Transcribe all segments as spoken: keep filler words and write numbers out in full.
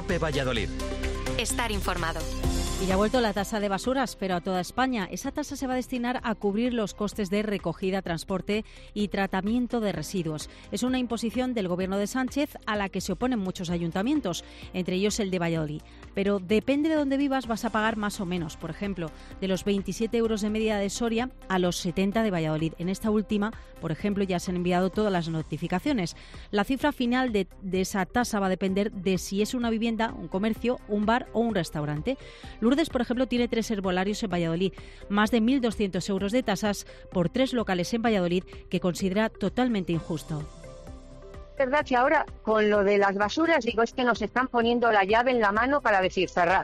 COPE Valladolid. Estar informado. Y ya ha vuelto la tasa de basuras, pero a toda España. Esa tasa se va a destinar a cubrir los costes de recogida, transporte y tratamiento de residuos. Es una imposición del Gobierno de Sánchez a la que se oponen muchos ayuntamientos, entre ellos el de Valladolid. Pero depende de dónde vivas, vas a pagar más o menos. Por ejemplo, de los veintisiete euros de media de Soria a los setenta de Valladolid. En esta última, por ejemplo, ya se han enviado todas las notificaciones. La cifra final de, de esa tasa va a depender de si es una vivienda, un comercio, un bar o un restaurante. Lourdes, por ejemplo, tiene tres herbolarios en Valladolid, más de mil doscientos euros de tasas por tres locales en Valladolid que considera totalmente injusto. Es verdad que ahora, con lo de las basuras, digo, es que nos están poniendo la llave en la mano para decir cerrar.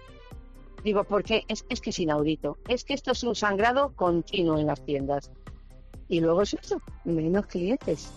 Digo, porque es, es que es inaudito. Es que esto es un sangrado continuo en las tiendas. Y luego es eso, menos clientes.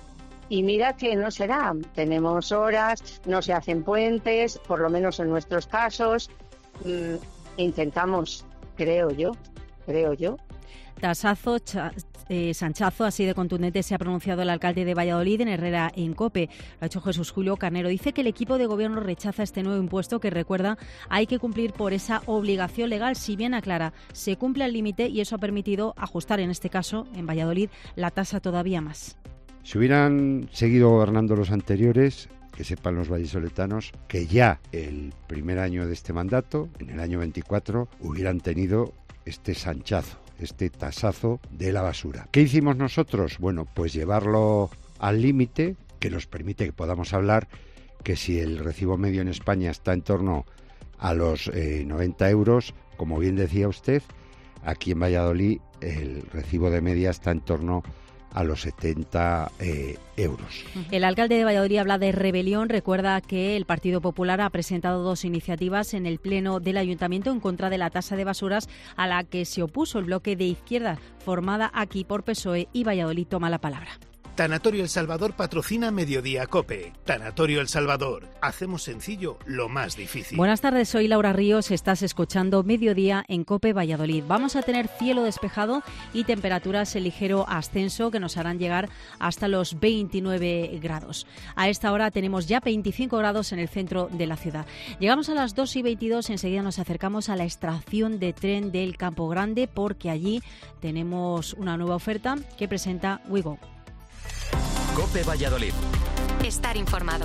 Y mira que no será. Tenemos horas, no se hacen puentes, por lo menos en nuestros casos. Mm, intentamos, creo yo, creo yo. Tasazo, cha, eh, sanchazo, así de contundente se ha pronunciado el alcalde de Valladolid en Herrera en COPE. Lo ha hecho Jesús Julio Carnero. Dice que el equipo de gobierno rechaza este nuevo impuesto que, recuerda, hay que cumplir por esa obligación legal. Si bien aclara, se cumple al límite y eso ha permitido ajustar, en este caso, en Valladolid, la tasa todavía más. Si hubieran seguido gobernando los anteriores, que sepan los vallisoletanos que ya el primer año de este mandato, en el año veinticuatro, hubieran tenido este sanchazo, este tasazo de la basura. ¿Qué hicimos nosotros? Bueno, pues llevarlo al límite que nos permite que podamos hablar que si el recibo medio en España está en torno a los eh, noventa euros, como bien decía usted, aquí en Valladolid el recibo de media está en torno a los setenta eh, euros. El alcalde de Valladolid habla de rebelión. Recuerda que el Partido Popular ha presentado dos iniciativas en el Pleno del Ayuntamiento en contra de la tasa de basuras a la que se opuso el bloque de izquierda formada aquí por P S O E, y Valladolid toma la palabra. Tanatorio El Salvador patrocina Mediodía COPE. Tanatorio El Salvador. Hacemos sencillo lo más difícil. Buenas tardes, soy Laura Ríos. Estás escuchando Mediodía en COPE Valladolid. Vamos a tener cielo despejado y temperaturas en ligero ascenso que nos harán llegar hasta los veintinueve grados. A esta hora tenemos ya veinticinco grados en el centro de la ciudad. Llegamos a las dos y veintidós. Enseguida nos acercamos a la estación de tren del Campo Grande porque allí tenemos una nueva oferta que presenta WeGo. COPE Valladolid. Estar informado.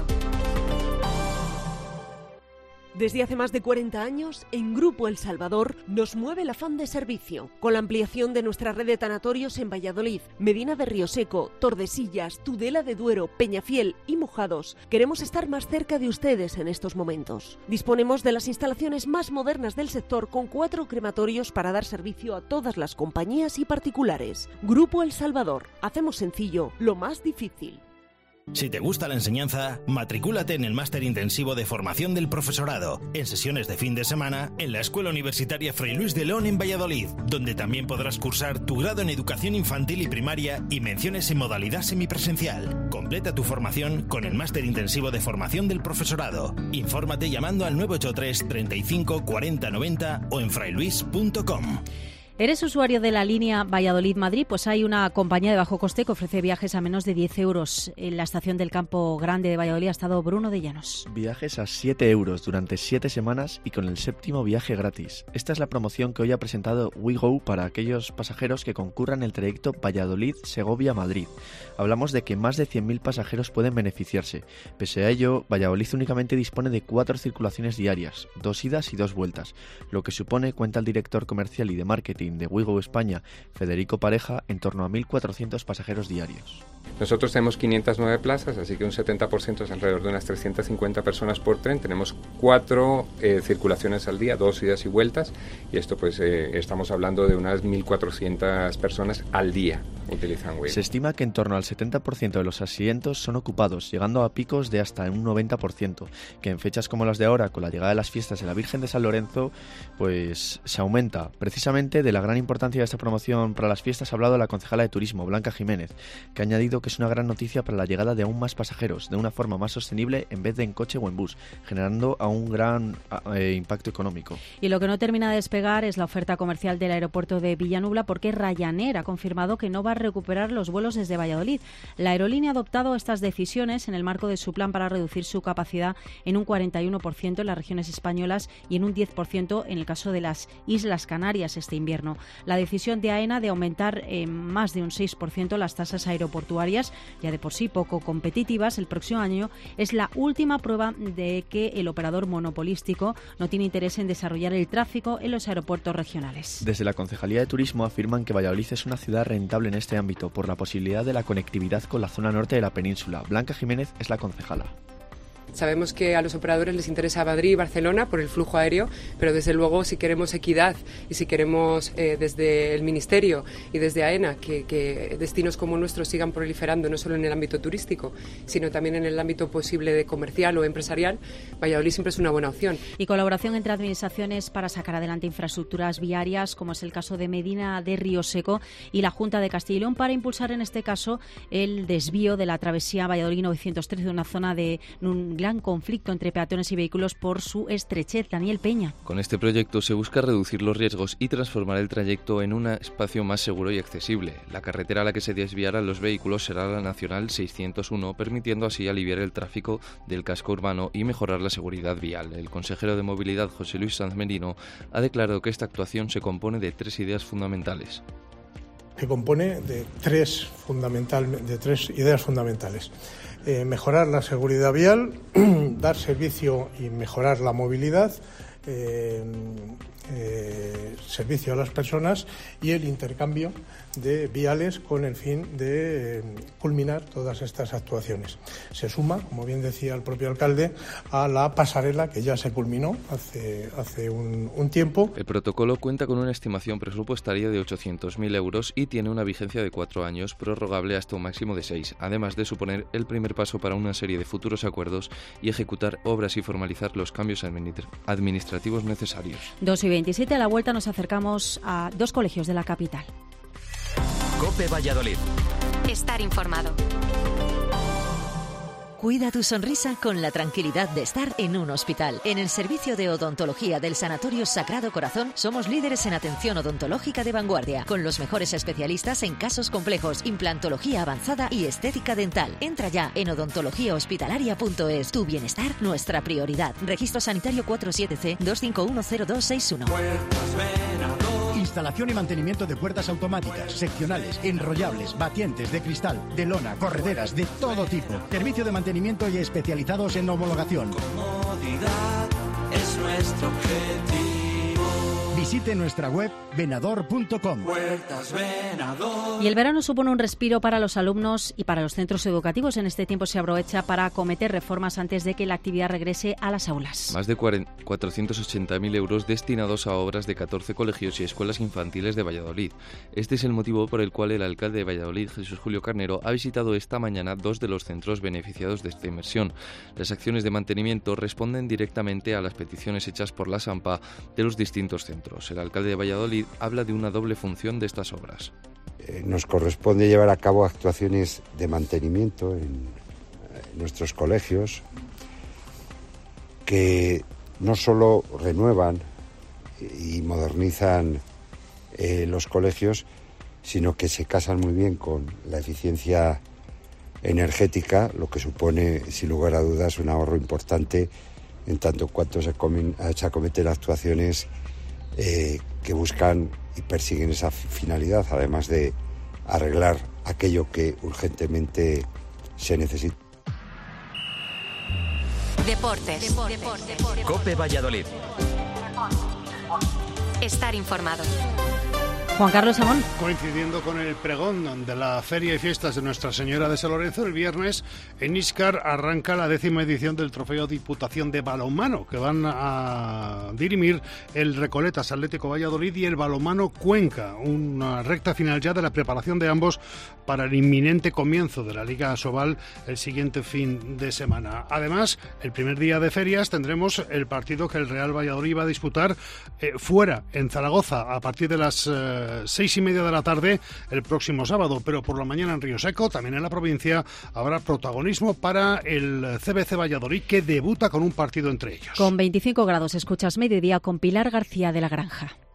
Desde hace más de cuarenta años, en Grupo El Salvador nos mueve el afán de servicio. Con la ampliación de nuestra red de tanatorios en Valladolid, Medina de Rioseco, Tordesillas, Tudela de Duero, Peñafiel y Mojados, queremos estar más cerca de ustedes en estos momentos. Disponemos de las instalaciones más modernas del sector con cuatro crematorios para dar servicio a todas las compañías y particulares. Grupo El Salvador. Hacemos sencillo lo más difícil. Si te gusta la enseñanza, matricúlate en el Máster Intensivo de Formación del Profesorado, en sesiones de fin de semana, en la Escuela Universitaria Fray Luis de León en Valladolid, donde también podrás cursar tu grado en Educación Infantil y Primaria y menciones en modalidad semipresencial. Completa tu formación con el Máster Intensivo de Formación del Profesorado. Infórmate llamando al nueve ocho tres, treinta y cinco, cuarenta, noventa o en frailuis punto com. ¿Eres usuario de la línea Valladolid-Madrid? Pues hay una compañía de bajo coste que ofrece viajes a menos de diez euros. En la estación del Campo Grande de Valladolid ha estado Bruno de Llanos. Viajes a siete euros durante siete semanas y con el séptimo viaje gratis. Esta es la promoción que hoy ha presentado WeGo para aquellos pasajeros que concurran el trayecto Valladolid-Segovia-Madrid. Hablamos de que más de cien mil pasajeros pueden beneficiarse. Pese a ello, Valladolid únicamente dispone de cuatro circulaciones diarias, dos idas y dos vueltas, lo que supone, cuenta el director comercial y de marketing de WeGo España, Federico Pareja, en torno a mil cuatrocientos pasajeros diarios. Nosotros tenemos quinientas nueve plazas, así que un setenta por ciento es alrededor de unas trescientas cincuenta personas por tren. Tenemos cuatro eh, circulaciones al día, dos idas y vueltas, y esto pues eh, estamos hablando de unas mil cuatrocientas personas al día utilizan WeGo. Se estima que en torno al setenta por ciento de los asientos son ocupados, llegando a picos de hasta un noventa por ciento, que en fechas como las de ahora, con la llegada de las fiestas de la Virgen de San Lorenzo, pues se aumenta precisamente de la la gran importancia de esta promoción para las fiestas ha hablado la concejala de Turismo, Blanca Jiménez, que ha añadido que es una gran noticia para la llegada de aún más pasajeros, de una forma más sostenible en vez de en coche o en bus, generando a un gran eh, impacto económico. Y lo que no termina de despegar es la oferta comercial del aeropuerto de Villanubla, porque Ryanair ha confirmado que no va a recuperar los vuelos desde Valladolid. La aerolínea ha adoptado estas decisiones en el marco de su plan para reducir su capacidad en un cuarenta y uno por ciento en las regiones españolas y en un diez por ciento en el caso de las Islas Canarias este invierno. La decisión de AENA de aumentar en más de un seis por ciento las tasas aeroportuarias, ya de por sí poco competitivas, el próximo año es la última prueba de que el operador monopolístico no tiene interés en desarrollar el tráfico en los aeropuertos regionales. Desde la Concejalía de Turismo afirman que Valladolid es una ciudad rentable en este ámbito por la posibilidad de la conectividad con la zona norte de la península. Blanca Jiménez es la concejala. Sabemos que a los operadores les interesa Madrid y Barcelona por el flujo aéreo, pero desde luego si queremos equidad y si queremos eh, desde el Ministerio y desde AENA que, que destinos como nuestros sigan proliferando no solo en el ámbito turístico, sino también en el ámbito posible de comercial o empresarial, Valladolid siempre es una buena opción. Y colaboración entre administraciones para sacar adelante infraestructuras viarias, como es el caso de Medina de Río Seco y la Junta de Castilla y León, para impulsar en este caso el desvío de la travesía Valladolid novecientos trece, una zona de un gran conflicto entre peatones y vehículos por su estrechez. Daniel Peña. Con este proyecto se busca reducir los riesgos y transformar el trayecto en un espacio más seguro y accesible. La carretera a la que se desviarán los vehículos será la Nacional seiscientos uno, permitiendo así aliviar el tráfico del casco urbano y mejorar la seguridad vial. El consejero de Movilidad, José Luis Sanz Merino, ha declarado que esta actuación se compone de tres ideas fundamentales. Se compone de tres, fundamental, de tres ideas fundamentales. Eh, mejorar la seguridad vial, dar servicio y mejorar la movilidad, eh, eh, servicio a las personas y el intercambio de viales con el fin de eh, culminar todas estas actuaciones. Se suma, como bien decía el propio alcalde, a la pasarela que ya se culminó hace, hace un, un tiempo. El protocolo cuenta con una estimación presupuestaria de ochocientos mil euros y tiene una vigencia de cuatro años, prorrogable hasta un máximo de seis, además de suponer el primer paso para una serie de futuros acuerdos y ejecutar obras y formalizar los cambios administra- administrativos necesarios. dos y veintisiete, a la vuelta nos acercamos a dos colegios de la capital. COPE Valladolid. Estar informado. Cuida tu sonrisa con la tranquilidad de estar en un hospital. En el servicio de odontología del Sanatorio Sagrado Corazón somos líderes en atención odontológica de vanguardia, con los mejores especialistas en casos complejos, implantología avanzada y estética dental. Entra ya en odontología hospitalaria punto es. Tu bienestar, nuestra prioridad. Registro sanitario cuatro siete C dos cinco uno cero dos seis uno. Instalación y mantenimiento de puertas automáticas, seccionales, enrollables, batientes de cristal, de lona, correderas, de todo tipo. Servicio de mantenimiento y especializados en homologación. Comodidad es nuestro objetivo. Visite nuestra web venador punto com. Puertas Venador. Y el verano supone un respiro para los alumnos y para los centros educativos. En este tiempo se aprovecha para acometer reformas antes de que la actividad regrese a las aulas. Más de cuatrocientos ochenta mil euros destinados a obras de catorce colegios y escuelas infantiles de Valladolid. Este es el motivo por el cual el alcalde de Valladolid, Jesús Julio Carnero, ha visitado esta mañana dos de los centros beneficiados de esta inversión. Las acciones de mantenimiento responden directamente a las peticiones hechas por la SAMPA de los distintos centros. El alcalde de Valladolid habla de una doble función de estas obras. Eh, nos corresponde llevar a cabo actuaciones de mantenimiento en, en nuestros colegios que no solo renuevan y modernizan eh, los colegios, sino que se casan muy bien con la eficiencia energética, lo que supone, sin lugar a dudas, un ahorro importante en tanto cuanto se, comen, se acometen actuaciones Eh, que buscan y persiguen esa finalidad, además de arreglar aquello que urgentemente se necesita. Deportes. Deportes. COPE Valladolid. Estar informado. Juan Carlos Amón. Coincidiendo con el pregón de la Feria y Fiestas de Nuestra Señora de San Lorenzo, el viernes en Íscar arranca la décima edición del Trofeo Diputación de Balonmano, que van a dirimir el Recoletas Atlético Valladolid y el Balonmano Cuenca, una recta final ya de la preparación de ambos para el inminente comienzo de la Liga Asobal el siguiente fin de semana. Además, el primer día de ferias tendremos el partido que el Real Valladolid va a disputar eh, fuera, en Zaragoza, a partir de las eh, seis y media de la tarde el próximo sábado, pero por la mañana en Río Seco, también en la provincia, habrá protagonismo para el C B C Valladolid, que debuta con un partido entre ellos. Con veinticinco grados escuchas Mediodía con Pilar García de la Granja.